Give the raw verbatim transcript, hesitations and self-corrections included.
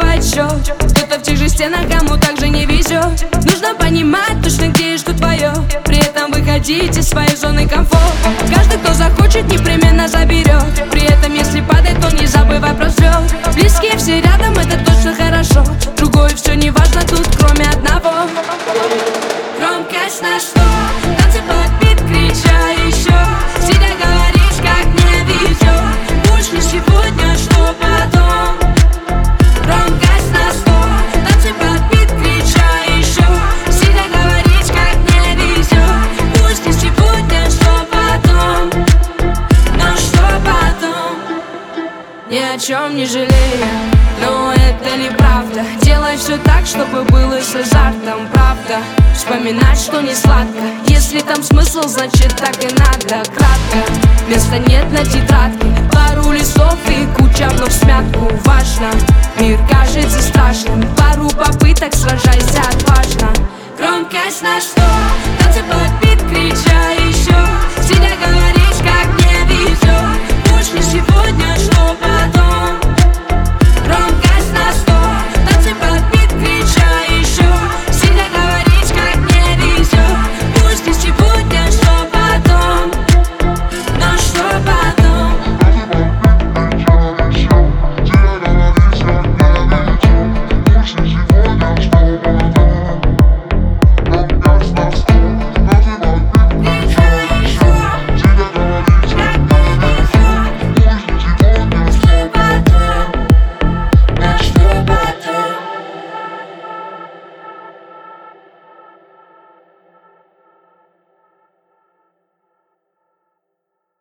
забивает счет. Кто-то в тех же стенах, кому также не везет. Нужно понимать точно, где и что твое. При этом выходить из своей зоны комфорта. Каждый, кто захочет, непременно заберет. При этом, если падает, он не забывай про взлет. Близкие все рядом, это точно хорошо. Другое все не важно тут, кроме одного. Громкость на сто, танцы под бит, крича еще. Сидя говоришь, как мне везет. Пусть не сегодня, что потом. Громкость на сто, танцы под бит, крича еще. Сидя говоришь, как мне везет. Пусть не сегодня, что потом. Но что потом? Ни о чем не жалею, но это неправда. Делай все так, чтобы было с азартом, правда. Вспоминать, что не сладко. Если там смысл, значит так и надо. Кратко, места нет на тетрадке. Пару листов и куча вновь всмятку. Важно, мир кажется страшным. Пару попыток, сражайся отважно. Громкость на сто.